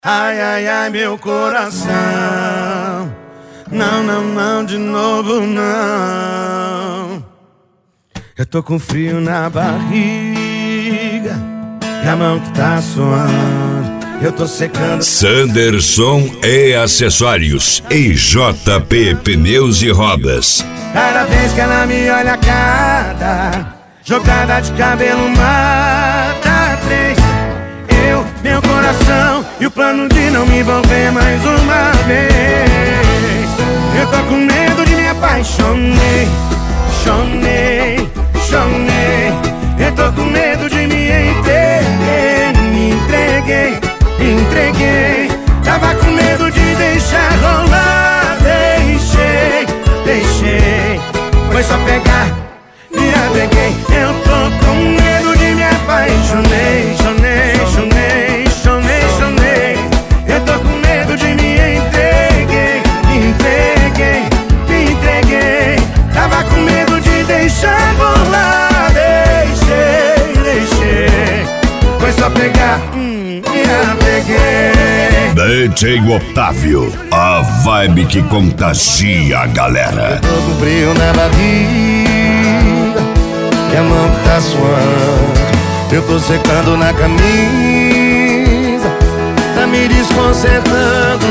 Ai, ai, ai, meu coração. Não, não, não, de novo não. Eu tô com frio na barriga e a mão que tá suando, eu tô secando. Sanderson e Acessórios e JP Pneus e Rodas. Cada vez que ela me olha, cada jogada de cabelo mata três. Eu, meu coração e o plano de não me envolver mais uma vez. Eu tô com medo de me apaixonei, chonei, chonei. Eu tô com medo de me entreguei, me entreguei, me entreguei. Tava com medo de deixar rolar, deixei, deixei. Foi só pegar, me apeguei. Eu tô com medo de me apaixonei, chonei, chonei, chonei, chonei. Eu tô com medo de me entreguei, me entreguei, me entreguei. Tava com medo de deixar rolar, deixei, deixei. Foi só pegar, me apeguei. DJ Otávio, a vibe que contagia a galera. Tô com frio na barriga e a mão que tá suando, eu tô secando na camisa, tá me desconcertando.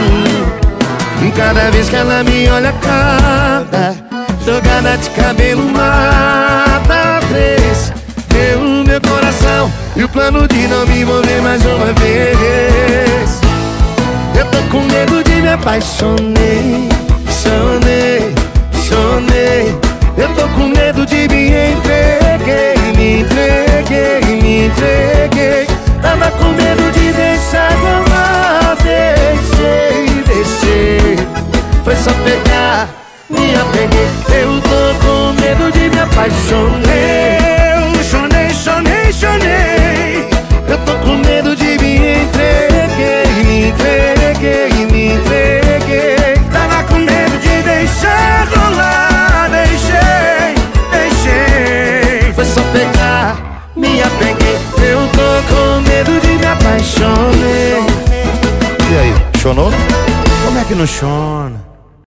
E cada vez que ela me olha, cada jogada de cabelo mata três. Meu coração e o plano de não me envolver mais uma vez. Eu tô com medo de me apaixonei, chonei, chonei. Eu tô com medo de me entreguei, me entreguei, me entreguei. Tava com medo de deixar rolar, deixei, deixei. Foi só pegar, me apeguei. Eu tô com medo de me apaixonei. Eu chonei, chonei, chonei. Eu tô com medo de me entreguei, me entreguei, me entreguei. Tava com medo de deixar rolar, deixei, deixei. Foi só pegar, me apeguei. Eu tô com medo de me apaixonei. E aí, chonou? Como é que não chona?